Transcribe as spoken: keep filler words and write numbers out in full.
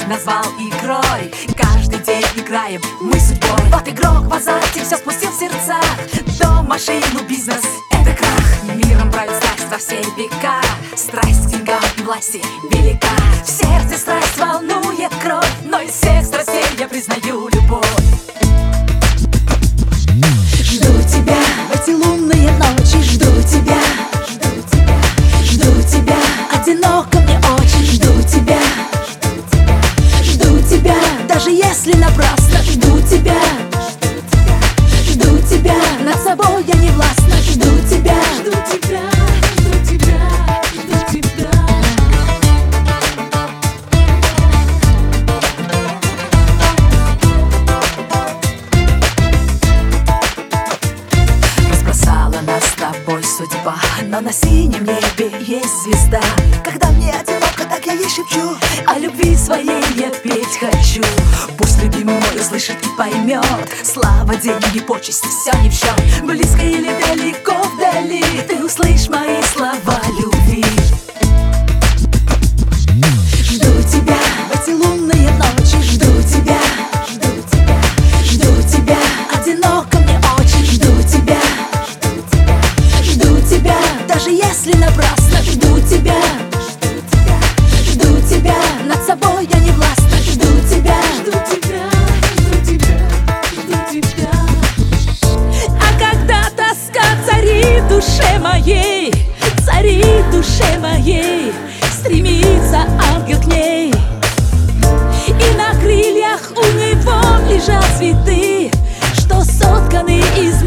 назвал игрой. Каждый день играем мы судьбой. Вот игрок в азарте все спустил в сердца. Дом, машину, бизнес — это крах. Миром правит страсть во все века. Страсть к деньгам и власти велика. В сердце страсть волнует кровь, но из всех страстей я признаю любовь. Жду тебя в эти лунные ночи, жду тебя, жду тебя, жду тебя, одиноко мне очень, жду тебя, жду тебя, даже если напрасно, жду тебя, жду тебя, над собой я не властна, жду тебя, жду тебя, жду тебя, жду тебя. Нас с тобой судьба, но на синем небе есть звезда. Когда мне одиноко, так я ей шепчу, о любви своей я петь хочу. Пусть любимый мой услышит и поймет, слава, деньги, почести, все не в счет. Близко или далеко вдали, ты услышь мои слова любви. Жду тебя в эти лунные ночи, жду тебя, жду тебя, жду тебя, одиноко мне очень, жду тебя, даже если напрасно, жду тебя, жду тебя, над собой я не властна, жду тебя, жду тебя, жду тебя, жду тебя. А когда тоска царит в душе моей, царит в душе моей, стремится ангел к ней, и на крыльях у него лежат цветы, что сотканы из